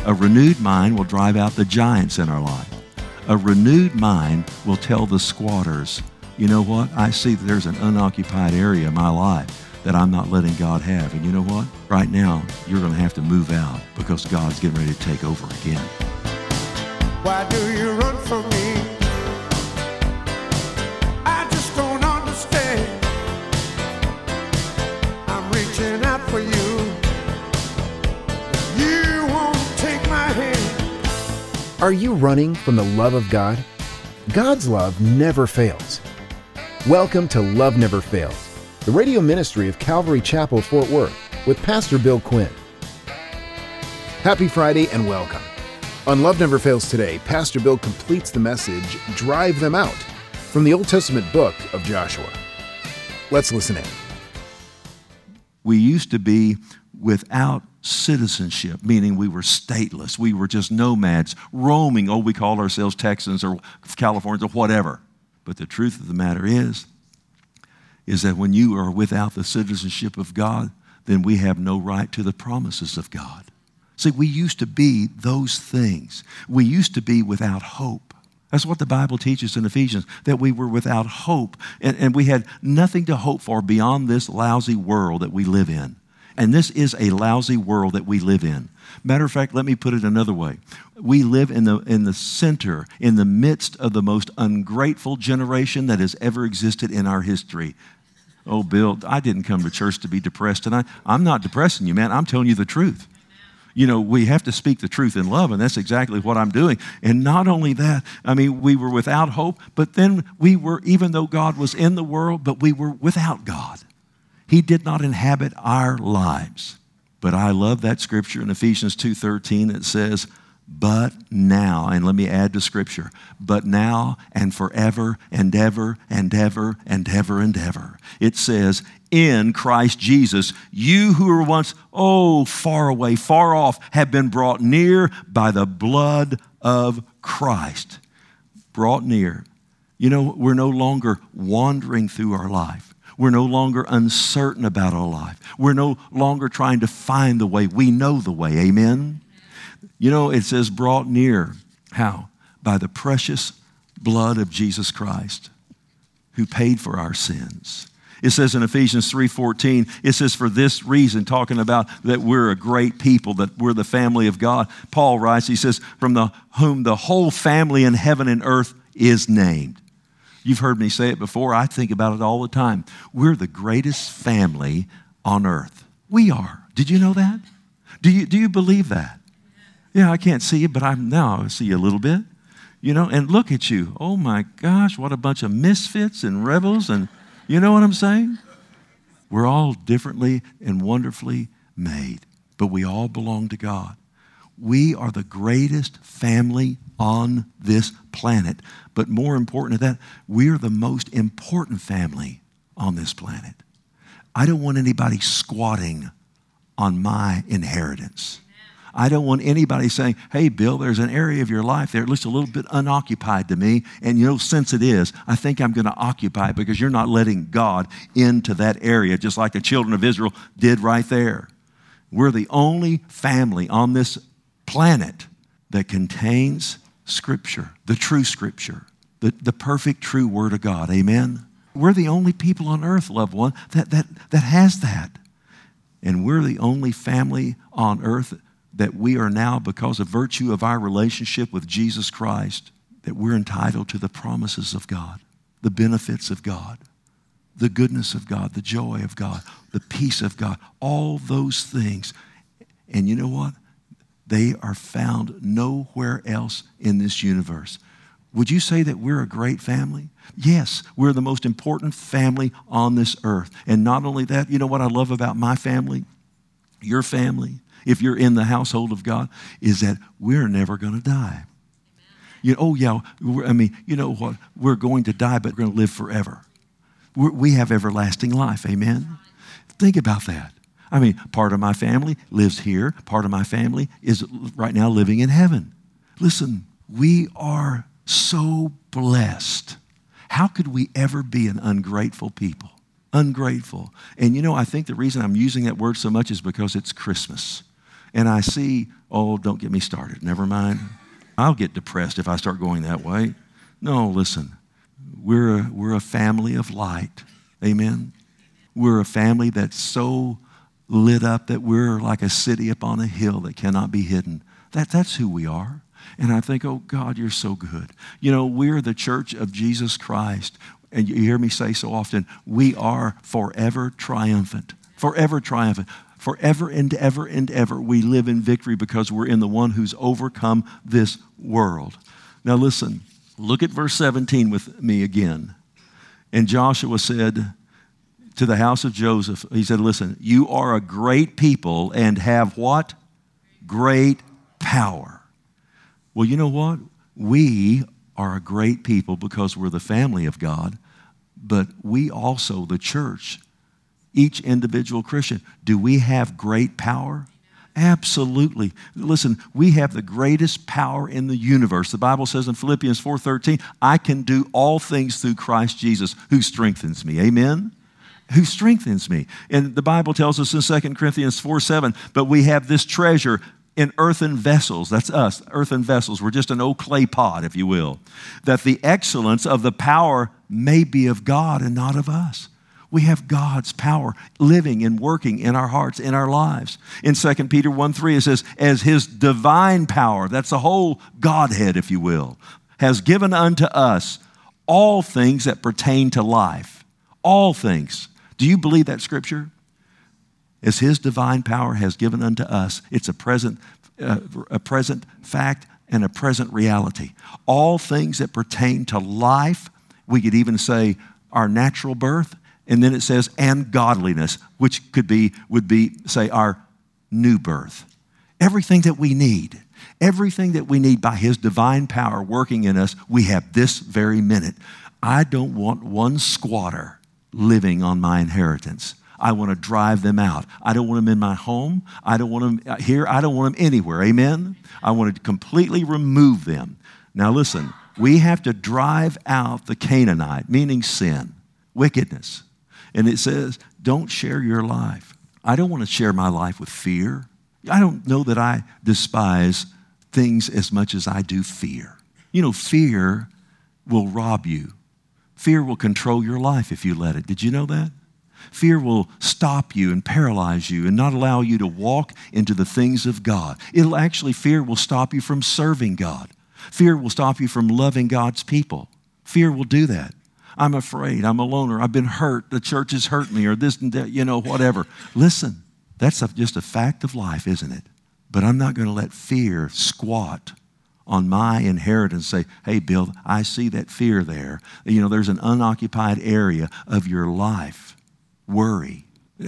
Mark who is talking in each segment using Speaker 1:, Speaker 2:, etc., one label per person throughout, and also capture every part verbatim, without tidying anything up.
Speaker 1: A renewed mind will drive out the giants in our life. A renewed mind will tell the squatters, you know what? I see that there's an unoccupied area in my life that I'm not letting God have. And you know what? Right now, you're going to have to move out because God's getting ready to take over again.
Speaker 2: Why do you run from me? I just don't understand. I'm reaching out for you. You won't take my hand.
Speaker 3: Are you running from the love of God? God's love never fails. Welcome to Love Never Fails, the radio ministry of Calvary Chapel, Fort Worth, with Pastor Bill Quinn. Happy Friday and welcome. On Love Never Fails today, Pastor Bill completes the message, Drive Them Out, from the Old Testament book of Joshua. Let's listen in.
Speaker 1: We used to be without citizenship, meaning we were stateless. We were just nomads, roaming. Oh, we called ourselves Texans or Californians or whatever. But the truth of the matter is, is that when you are without the citizenship of God, then we have no right to the promises of God. See, we used to be those things. We used to be without hope. That's what the Bible teaches in Ephesians, that we were without hope, and, and we had nothing to hope for beyond this lousy world that we live in. And this is a lousy world that we live in. Matter of fact, let me put it another way. We live in the, in the center, in the midst of the most ungrateful generation that has ever existed in our history. Oh, Bill, I didn't come to church to be depressed tonight. I'm not depressing you, man. I'm telling you the truth. You know, we have to speak the truth in love, and that's exactly what I'm doing. And not only that, I mean, we were without hope, but then we were, even though God was in the world, but we were without God. He did not inhabit our lives. But I love that scripture in Ephesians two thirteen that says, but now, and let me add to scripture, but now and forever and ever and ever and ever and ever. It says, in Christ Jesus, you who were once, oh, far away, far off, have been brought near by the blood of Christ. Brought near. You know, we're no longer wandering through our life. We're no longer uncertain about our life. We're no longer trying to find the way. We know the way. Amen? You know, it says brought near. How? By the precious blood of Jesus Christ, who paid for our sins. It says in Ephesians three fourteen, it says for this reason, talking about that we're a great people, that we're the family of God. Paul writes, he says, from the whom the whole family in heaven and earth is named. You've heard me say it before. I think about it all the time. We're the greatest family on earth. We are. Did you know that? Do you, do you believe that? Yeah, I can't see you, but I'm now I see you a little bit. You know, and look at you. Oh my gosh, what a bunch of misfits and rebels, and you know what I'm saying? We're all differently and wonderfully made, but we all belong to God. We are the greatest family on this planet. But more important than that, we're the most important family on this planet. I don't want anybody squatting on my inheritance. I don't want anybody saying, hey, Bill, there's an area of your life there. It looks a little bit unoccupied to me. And you know, since it is, I think I'm going to occupy it because you're not letting God into that area, just like the children of Israel did right there. We're the only family on this planet that contains Scripture, the true Scripture, the, the perfect true Word of God. Amen? We're the only people on earth, loved one, that, that, that has that. And we're the only family on earth that we are now, because of virtue of our relationship with Jesus Christ, that we're entitled to the promises of God, the benefits of God, the goodness of God, the joy of God, the peace of God, all those things. And you know what? They are found nowhere else in this universe. Would you say that we're a great family? Yes, we're the most important family on this earth. And not only that, you know what I love about my family, your family, if you're in the household of God, is that we're never going to die. Amen. You know, oh yeah, I mean, you know what? We're going to die, but we're going to live forever. We're, we have everlasting life. Amen? Think about that. I mean, part of my family lives here. Part of my family is right now living in heaven. Listen, we are so blessed. How could we ever be an ungrateful people? Ungrateful. And you know, I think the reason I'm using that word so much is because it's Christmas. and I see, oh, don't get me started. Never mind. I'll get depressed if I start going that way. No, listen. We're a, we're a family of light. Amen? We're a family that's so lit up that we're like a city upon a hill that cannot be hidden. That, that's who we are. And I think, oh, God, you're so good. You know, we're the church of Jesus Christ. And you hear me say so often, we are forever triumphant. Forever triumphant. Forever and ever and ever we live in victory because we're in the one who's overcome this world. Now listen, look at verse seventeen with me again. And Joshua said to the house of Joseph, he said, listen, you are a great people and have what? Great power. Well, you know what? We are a great people because we're the family of God, but we also, the church, each individual Christian, do we have great power? Absolutely. Listen, we have the greatest power in the universe. The Bible says in Philippians four thirteen, I can do all things through Christ Jesus who strengthens me. Amen? Who strengthens me. And the Bible tells us in Second Corinthians four seven, but we have this treasure in earthen vessels. That's us, earthen vessels. We're just an old clay pot, if you will. That the excellence of the power may be of God and not of us. We have God's power living and working in our hearts, in our lives. In Second Peter one three, it says, as his divine power, that's the whole Godhead, if you will, has given unto us all things that pertain to life. All things. Do you believe that scripture? As his divine power has given unto us, it's a present, uh, a present fact and a present reality. All things that pertain to life, we could even say our natural birth, and then it says, and godliness, which could be, would be, say, our new birth. Everything that we need, everything that we need by his divine power working in us, we have this very minute. I don't want one squatter living on my inheritance. I want to drive them out. I don't want them in my home. I don't want them here. I don't want them anywhere. Amen? I want to completely remove them. Now listen, we have to drive out the Canaanite, meaning sin, wickedness. And it says, don't share your life. I don't want to share my life with fear. I don't know that I despise things as much as I do fear. You know, fear will rob you. Fear will control your life if you let it. Did you know that? Fear will stop you and paralyze you and not allow you to walk into the things of God. It'll actually, fear will stop you from serving God. Fear will stop you from loving God's people. Fear will do that. I'm afraid, I'm a loner, I've been hurt, the church has hurt me, or this and that, you know, whatever. Listen, that's a, just a fact of life, isn't it? But I'm not going to let fear squat on my inheritance and say, hey, Bill, I see that fear there. You know, there's an unoccupied area of your life. Worry.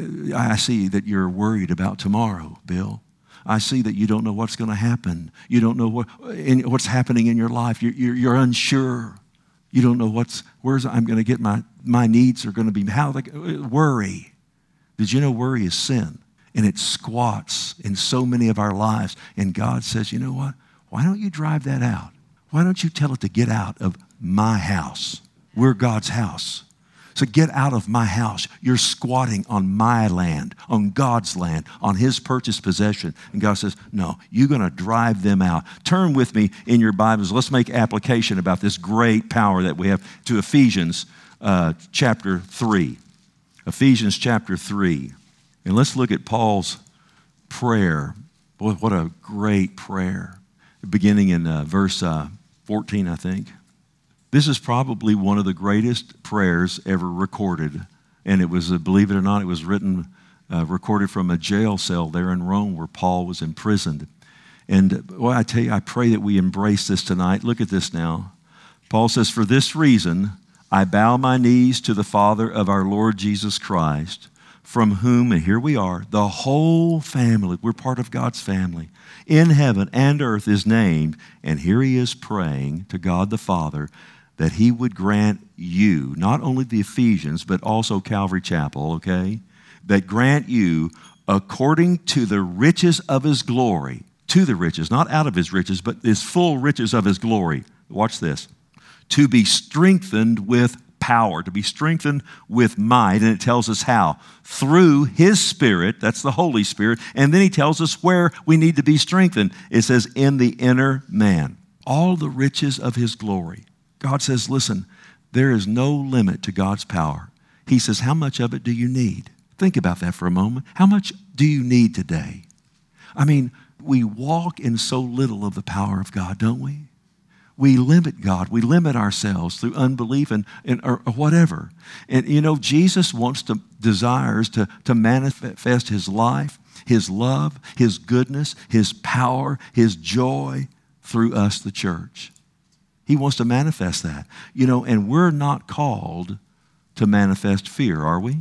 Speaker 1: I see that you're worried about tomorrow, Bill. I see that you don't know what's going to happen. You don't know what, in, what's happening in your life. You're, you're, you're unsure. You don't know what's, where's I'm going to get my, my needs are going to be, how they, worry. Did you know worry is sin? And it squats in so many of our lives. And God says, you know what? Why don't you drive that out? Why don't you tell it to get out of my house? We're God's house. So get out of my house. You're squatting on my land, on God's land, on his purchased possession. And God says, no, you're going to drive them out. Turn with me in your Bibles. Let's make application about this great power that we have to Ephesians uh, chapter three. Ephesians chapter three. And let's look at Paul's prayer. Boy, what a great prayer. Beginning in uh, verse uh, fourteen, I think. This is probably one of the greatest prayers ever recorded. And it was, uh, believe it or not, it was written, uh, recorded from a jail cell there in Rome where Paul was imprisoned. And well, I tell you, I pray that we embrace this tonight. Look at this now. Paul says, for this reason, I bow my knees to the Father of our Lord Jesus Christ, from whom, and here we are, the whole family, we're part of God's family, in heaven and earth is named. And here he is praying to God the Father that he would grant you, not only the Ephesians, but also Calvary Chapel, okay, that grant you according to the riches of his glory, to the riches, not out of his riches, but his full riches of his glory. Watch this. To be strengthened with power, to be strengthened with might. And it tells us how. Through His Spirit, that's the Holy Spirit. And then He tells us where we need to be strengthened. It says, in the inner man. All the riches of His glory. God says, listen, there is no limit to God's power. He says, how much of it do you need? Think about that for a moment. How much do you need today? I mean, we walk in so little of the power of God, don't we? We limit God. We limit ourselves through unbelief and, and or, or whatever. And, you know, Jesus wants to, desires to, to manifest His life, His love, His goodness, His power, His joy through us, the church. He wants to manifest that. You know, and we're not called to manifest fear, are we?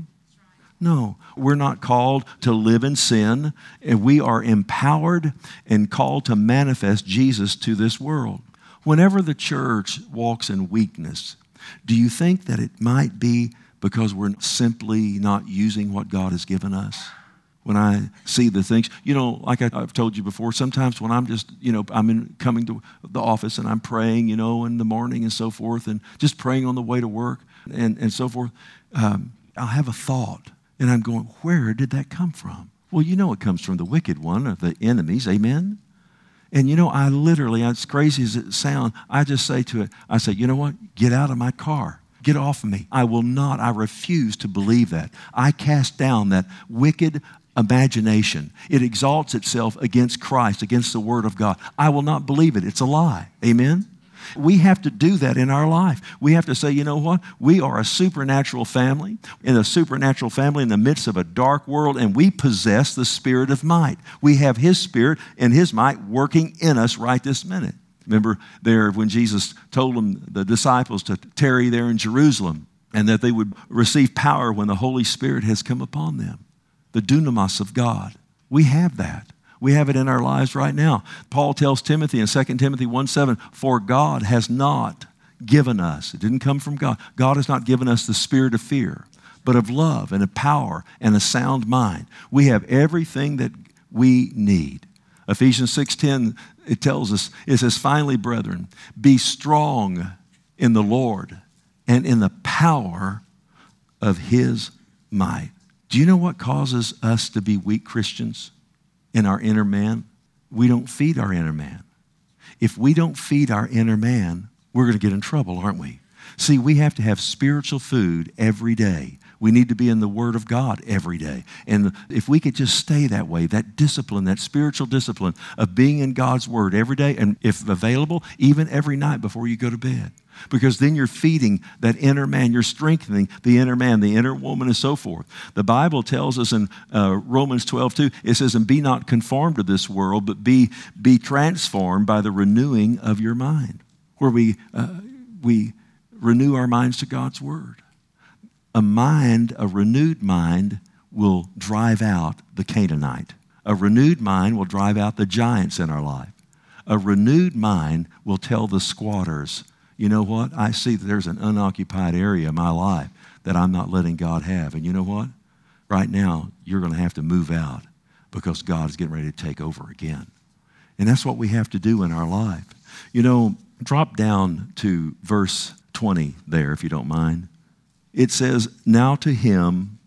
Speaker 1: No, we're not called to live in sin, and we are empowered and called to manifest Jesus to this world. Whenever the church walks in weakness, do you think that it might be because we're simply not using what God has given us? When I see the things, you know, like I, I've told you before, sometimes when I'm just, you know, I'm in, coming to the office and I'm praying, you know, in the morning and so forth, and just praying on the way to work and, and so forth, um, I'll have a thought, and I'm going, where did that come from? Well, you know it comes from the wicked one, or the enemies, amen? And, you know, I literally, as crazy as it sounds, I just say to it, I say, you know what, get out of my car. Get off of me. I will not, I refuse to believe that. I cast down that wicked imagination. It exalts itself against Christ, against the Word of God. I will not believe it. It's a lie. Amen? We have to do that in our life. We have to say, you know what? We are a supernatural family, in a supernatural family in the midst of a dark world, and we possess the Spirit of might. We have His Spirit and His might working in us right this minute. Remember there when Jesus told them, the disciples, to tarry there in Jerusalem, and that they would receive power when the Holy Spirit has come upon them. The dunamis of God. We have that. We have it in our lives right now. Paul tells Timothy in Second Timothy one seven, for God has not given us, it didn't come from God, God has not given us the spirit of fear, but of love and of power and a sound mind. We have everything that we need. Ephesians six ten, it tells us, it says, finally, brethren, be strong in the Lord and in the power of His might. Do you know what causes us to be weak Christians in our inner man? We don't feed our inner man. If we don't feed our inner man, we're going to get in trouble, aren't we? See, we have to have spiritual food every day. We need to be in the Word of God every day. And if we could just stay that way, that discipline, that spiritual discipline of being in God's Word every day, and if available, even every night before you go to bed. Because then you're feeding that inner man. You're strengthening the inner man, the inner woman, and so forth. The Bible tells us in uh, Romans twelve two, it says, and be not conformed to this world, but be, be transformed by the renewing of your mind. Where we, uh, we renew our minds to God's Word. A mind, a renewed mind, will drive out the Canaanite. A renewed mind will drive out the giants in our life. A renewed mind will tell the squatters, you know what? I see that there's an unoccupied area in my life that I'm not letting God have. And you know what? Right now, you're going to have to move out because God is getting ready to take over again. And that's what we have to do in our life. You know, drop down to verse twenty there, if you don't mind. It says, now to Him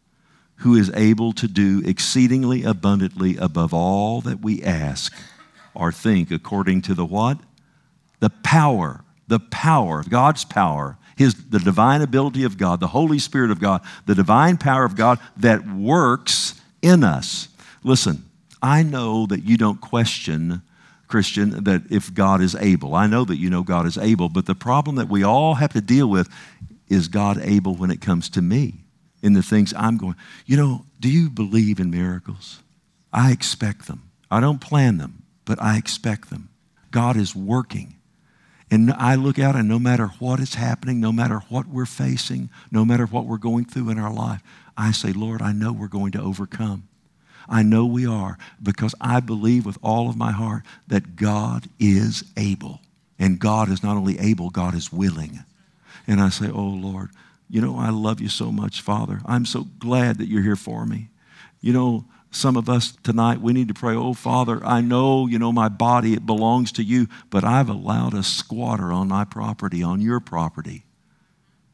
Speaker 1: who is able to do exceedingly abundantly above all that we ask or think, according to the what? The power. The power, God's power, His, the divine ability of God, the Holy Spirit of God, the divine power of God that works in us. Listen, I know that you don't question, Christian, that if God is able. I know that you know God is able, but the problem that we all have to deal with is God able when it comes to me in the things I'm going. You know, do you believe in miracles? I expect them. I don't plan them, but I expect them. God is working. And I look out, and no matter what is happening, no matter what we're facing, no matter what we're going through in our life, I say, Lord, I know we're going to overcome. I know we are, because I believe with all of my heart that God is able. And God is not only able, God is willing. And I say, oh, Lord, you know, I love you so much, Father. I'm so glad that you're here for me. You know, some of us tonight, we need to pray, oh, Father, I know, you know, my body, it belongs to you, but I've allowed a squatter on my property, on your property.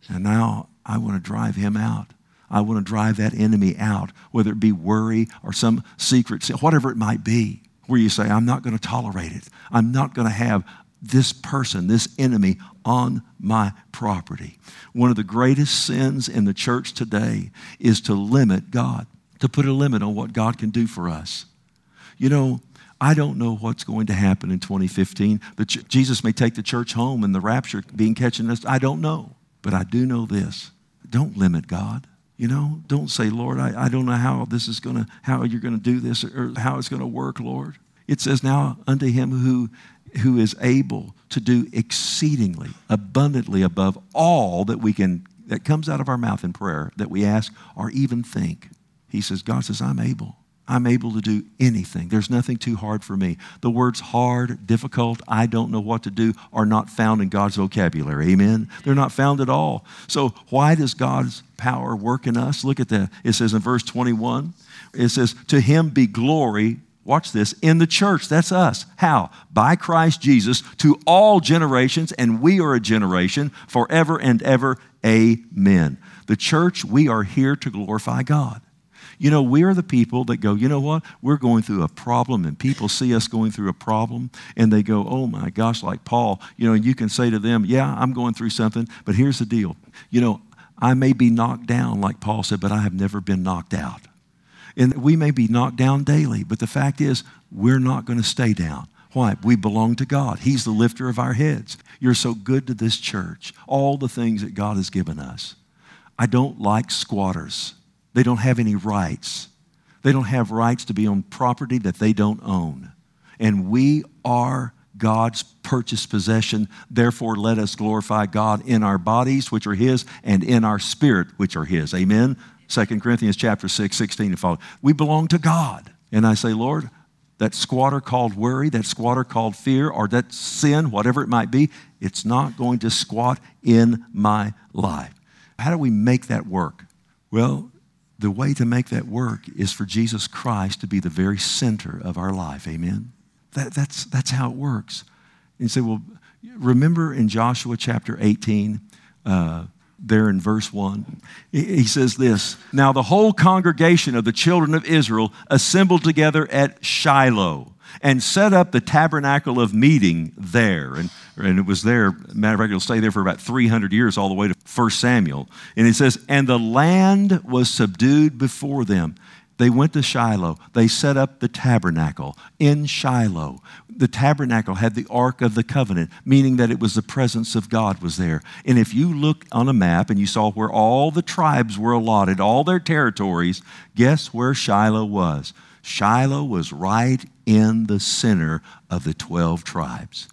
Speaker 1: And now I want to drive him out. I want to drive that enemy out, whether it be worry or some secret sin, whatever it might be, where you say, I'm not going to tolerate it. I'm not going to have this person, this enemy on my property. One of the greatest sins in the church today is to limit God, to put a limit on what God can do for us. You know, I don't know what's going to happen in twenty fifteen. The ch- Jesus may take the church home and the rapture being catching us. I don't know. But I do know this. Don't limit God. You know, don't say, Lord, I, I don't know how this is going to, how you're going to do this or how it's going to work, Lord. It says, now unto him who, who is able to do exceedingly, abundantly above all that we can, that comes out of our mouth in prayer, that we ask or even think. He says, God says, I'm able. I'm able to do anything. There's nothing too hard for me. The words hard, difficult, I don't know what to do are not found in God's vocabulary. Amen? They're not found at all. So why does God's power work in us? Look at that. It says in verse twenty-one, it says, to him be glory, watch this, in the church. That's us. How? By Christ Jesus to all generations, and we are a generation forever and ever. Amen. The church, we are here to glorify God. You know, we are the people that go, you know what? We're going through a problem, and people see us going through a problem, and they go, oh my gosh, like Paul. You know, and you can say to them, yeah, I'm going through something, but here's the deal. You know, I may be knocked down, like Paul said, but I have never been knocked out. And we may be knocked down daily, but the fact is, we're not going to stay down. Why? We belong to God. He's the lifter of our heads. You're so good to this church, all the things that God has given us. I don't like squatters. They don't have any rights. They don't have rights to be on property that they don't own. And we are God's purchased possession. Therefore, let us glorify God in our bodies, which are his, and in our spirit, which are his. Amen? Second Corinthians chapter six, sixteen and following. We belong to God. And I say, Lord, that squatter called worry, that squatter called fear, or that sin, whatever it might be, it's not going to squat in my life. How do we make that work? Well, the way to make that work is for Jesus Christ to be the very center of our life. Amen? That, that's, that's how it works. And you say, well, remember in Joshua chapter eighteen, uh, there in verse one, he says this, now the whole congregation of the children of Israel assembled together at Shiloh and set up the tabernacle of meeting there. And, and it was there, matter of fact, it'll stay there for about three hundred years, all the way to First Samuel. And it says, and the land was subdued before them. They went to Shiloh. They set up the tabernacle in Shiloh. The tabernacle had the Ark of the Covenant, meaning that it was the presence of God was there. And if you look on a map and you saw where all the tribes were allotted, all their territories, guess where Shiloh was? Shiloh was right in the center of the twelve tribes.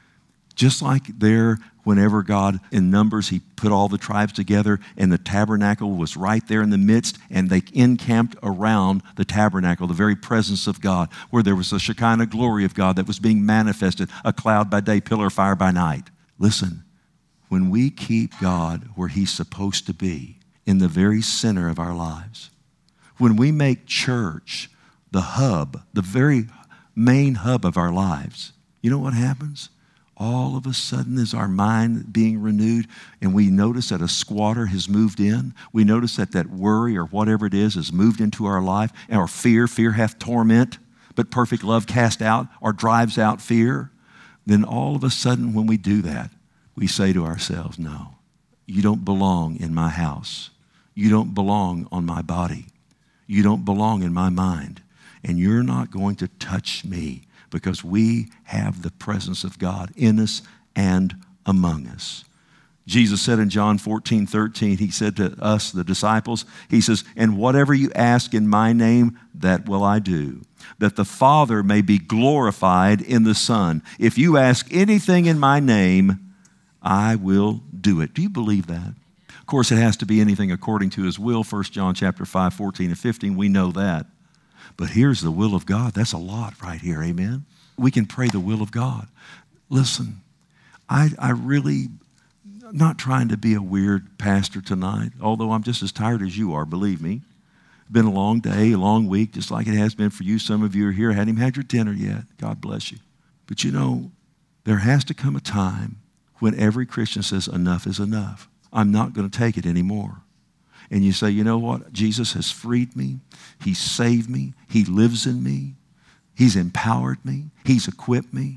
Speaker 1: Just like there, whenever God, in Numbers, he put all the tribes together and the tabernacle was right there in the midst, and they encamped around the tabernacle, the very presence of God, where there was a Shekinah glory of God that was being manifested, a cloud by day, pillar of fire by night. Listen, when we keep God where he's supposed to be, in the very center of our lives, when we make church the hub, the very main hub of our lives, you know what happens? All of a sudden is our mind being renewed, and we notice that a squatter has moved in. We notice that that worry or whatever it is has moved into our life, and our fear, fear hath torment, but perfect love cast out or drives out fear. Then all of a sudden when we do that, we say to ourselves, no, you don't belong in my house. You don't belong on my body. You don't belong in my mind, and you're not going to touch me, because we have the presence of God in us and among us. Jesus said in John fourteen, thirteen, he said to us, the disciples, he says, and whatever you ask in my name, that will I do, that the Father may be glorified in the Son. If you ask anything in my name, I will do it. Do you believe that? Of course, it has to be anything according to his will. First John chapter five, fourteen and fifteen, we know that. But here's the will of God. That's a lot right here, amen? We can pray the will of God. Listen, I, I really, I'm not trying to be a weird pastor tonight, although I'm just as tired as you are, believe me. Been a long day, a long week, just like it has been for you. Some of you are here, hadn't even had your dinner yet. God bless you. But you know, there has to come a time when every Christian says enough is enough. I'm not going to take it anymore. And you say, you know what? Jesus has freed me. He saved me. He lives in me. He's empowered me. He's equipped me.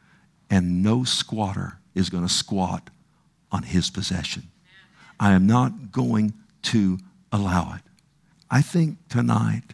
Speaker 1: And no squatter is going to squat on his possession. I am not going to allow it. I think tonight,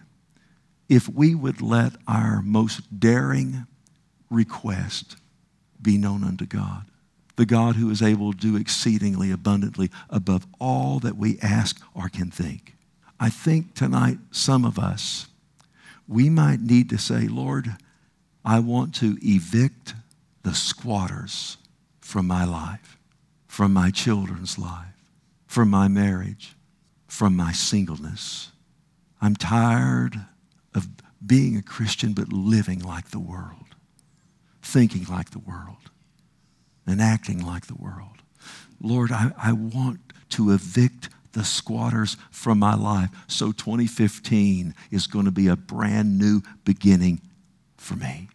Speaker 1: if we would let our most daring request be known unto God, the God who is able to do exceedingly abundantly above all that we ask or can think. I think tonight some of us, we might need to say, Lord, I want to evict the squatters from my life, from my children's life, from my marriage, from my singleness. I'm tired of being a Christian but living like the world, thinking like the world, and acting like the world. Lord, I, I want to evict the squatters from my life. So twenty fifteen is going to be a brand new beginning for me.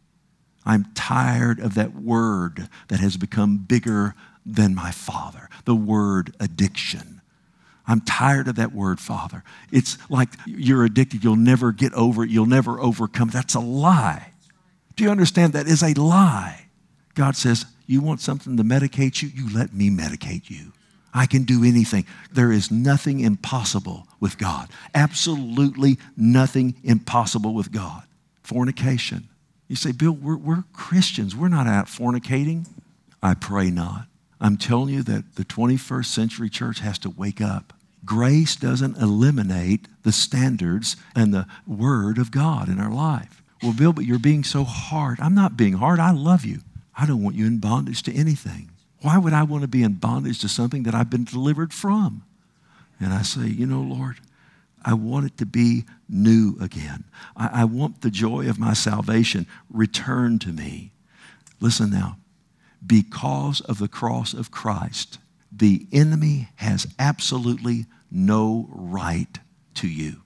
Speaker 1: I'm tired of that word that has become bigger than my father, the word addiction. I'm tired of that word, Father. It's like you're addicted. You'll never get over it. You'll never overcome. That's a lie. Do you understand? That is a lie. God says, you want something to medicate you? You let me medicate you. I can do anything. There is nothing impossible with God. Absolutely nothing impossible with God. Fornication. You say, Bill, we're, we're Christians. We're not out fornicating. I pray not. I'm telling you that the twenty-first century church has to wake up. Grace doesn't eliminate the standards and the word of God in our life. Well, Bill, but you're being so hard. I'm not being hard. I love you. I don't want you in bondage to anything. Why would I want to be in bondage to something that I've been delivered from? And I say, you know, Lord, I want it to be new again. I, I want the joy of my salvation returned to me. Listen now. Because of the cross of Christ, the enemy has absolutely no right to you.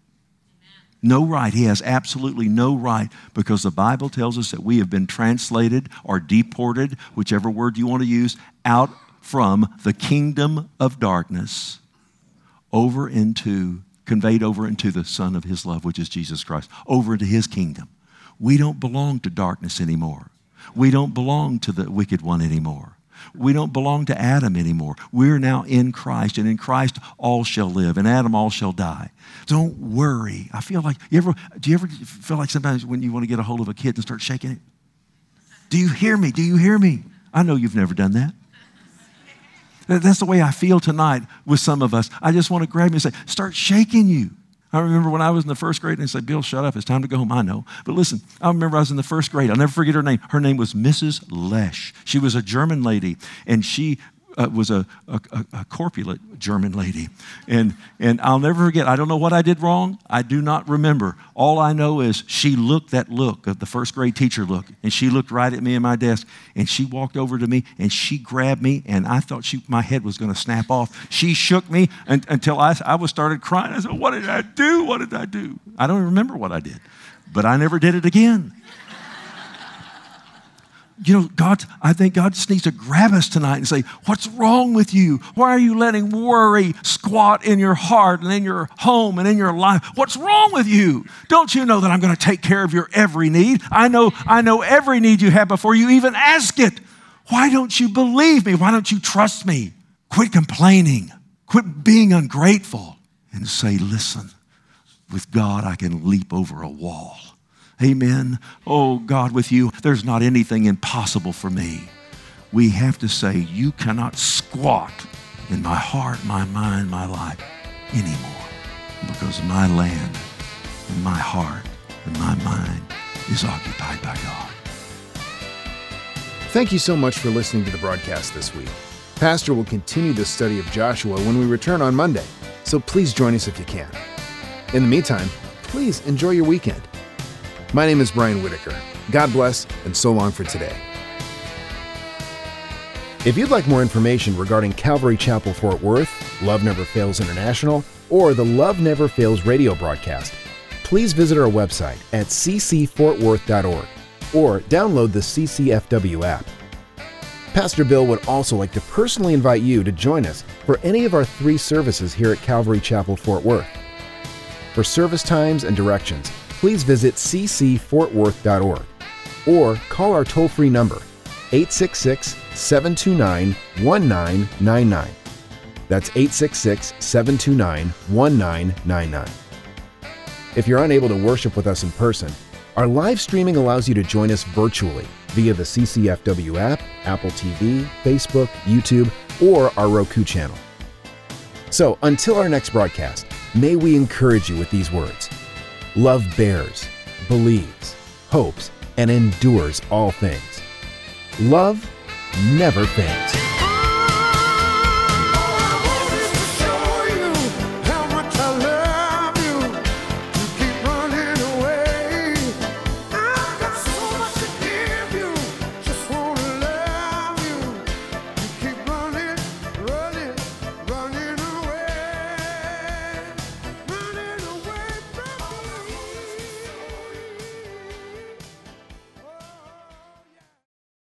Speaker 1: No right. He has absolutely no right, because the Bible tells us that we have been translated or deported, whichever word you want to use, out from the kingdom of darkness over into, conveyed over into the Son of his love, which is Jesus Christ, over into his kingdom. We don't belong to darkness anymore. We don't belong to the wicked one anymore. We don't belong to Adam anymore. We're now in Christ, and in Christ all shall live, and Adam all shall die. Don't worry. I feel like, you ever, do you ever feel like sometimes when you want to get a hold of a kid and start shaking it? Do you hear me? Do you hear me? I know you've never done that. That's the way I feel tonight with some of us. I just want to grab you and say, start shaking you. I remember when I was in the first grade and they said, Bill, shut up. It's time to go home. I know. But listen, I remember I was in the first grade. I'll never forget her name. Her name was Missus Lesch. She was a German lady, and she uh, was a, a, a corpulent German lady. And, and I'll never forget, I don't know what I did wrong. I do not remember. All I know is she looked that look of the first grade teacher look, and she looked right at me in my desk, and she walked over to me, and she grabbed me, and I thought she, my head was going to snap off. She shook me and, until I, I was started crying. I said, what did I do? What did I do? I don't remember what I did, but I never did it again. You know, God, I think God just needs to grab us tonight and say, what's wrong with you? Why are you letting worry squat in your heart and in your home and in your life? What's wrong with you? Don't you know that I'm going to take care of your every need? I know, I know every need you have before you even ask it. Why don't you believe me? Why don't you trust me? Quit complaining. Quit being ungrateful and say, listen, with God, I can leap over a wall. Amen. Oh, God, with you, there's not anything impossible for me. We have to say, you cannot squat in my heart, my mind, my life anymore, because my land and my heart and my mind is occupied by God.
Speaker 3: Thank you so much for listening to the broadcast this week. Pastor will continue the study of Joshua when we return on Monday, so please join us if you can. In the meantime, please enjoy your weekend. My name is Brian Whitaker. God bless, and so long for today. If you'd like more information regarding Calvary Chapel Fort Worth, Love Never Fails International, or the Love Never Fails radio broadcast, please visit our website at c c fort worth dot org or download the C C F W app. Pastor Bill would also like to personally invite you to join us for any of our three services here at Calvary Chapel, Fort Worth. For service times and directions, please visit c c fort worth dot org or call our toll-free number, eight six six, seven two nine, one nine nine nine. That's eight six six, seven two nine, one nine nine nine. If you're unable to worship with us in person, our live streaming allows you to join us virtually via the C C F W app, Apple T V, Facebook, YouTube, or our Roku channel. So until our next broadcast, may we encourage you with these words. Love bears, believes, hopes, and endures all things. Love never fails.